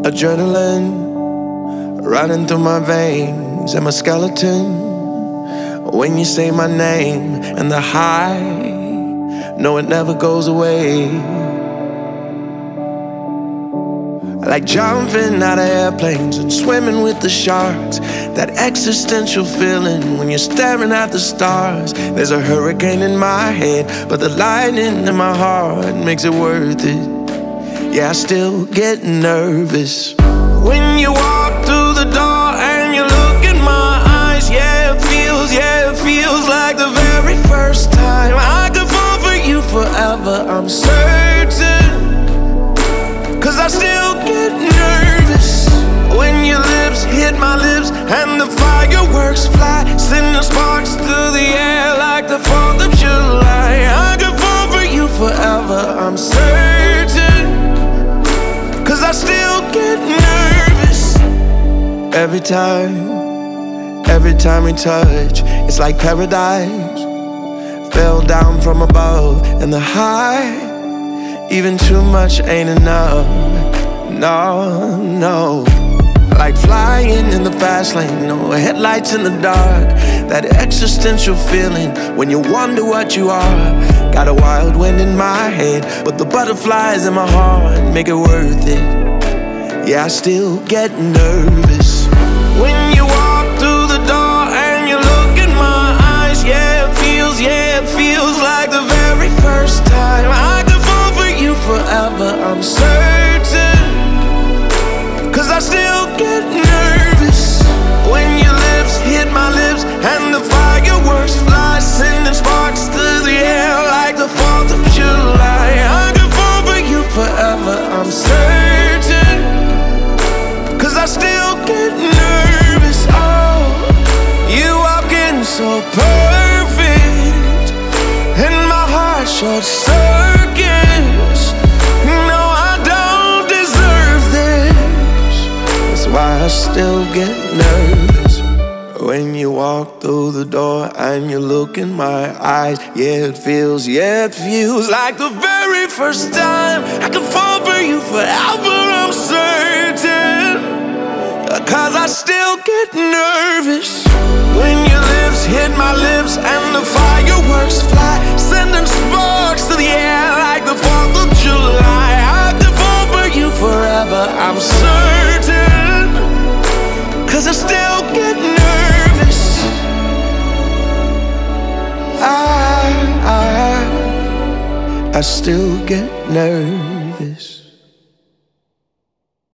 Adrenaline running through my veins and my skeleton. When you say my name and the high, no, it never goes away. I like jumping out of airplanes and swimming with the sharks. That existential feeling when you're staring at the stars. There's a hurricane in my head, but the lightning in my heart makes it worth it. Yeah, I still get nervous when you walk through the door and you look in my eyes. Yeah, it feels like the very first time. I could fall for you forever, I'm certain. 'Cause I still get nervous when your lips hit my lips and the fireworks fly, sending sparks through the air like the 4th of July. I could fall for you forever, I'm certain. 'Cause I still get nervous every time we touch. It's like paradise fell down from above, and the high, even too much ain't enough. No, like flying in the fast lane, no headlights in the dark. That existential feeling when you wonder what you are. Got a wild wind in my head, but the butterflies in my heart make it worth it. Yeah, I still get nervous when you walk through the door and you look in my eyes. Yeah, it feels like the very first time. I could fall for you forever, I'm certain. 'Cause I still get nervous when your lips hit my lips and the fireworks fly, sending sparks through the air like the 4th of July. I could fall for you forever, I'm certain. 'Cause I still get nervous. Oh, you walking so perfect and my heart short circuits. No, I don't deserve this. That's why I still get nervous when you walk through the door and you look in my eyes. Yeah, it feels like the very first time. I can fall for you forever, I'm certain. 'Cause I still get nervous when your lips hit my lips and the fireworks fly, sending sparks to the air like the 4th of July. I could fall for you forever, I'm certain. 'Cause I still get nervous. I still get nervous.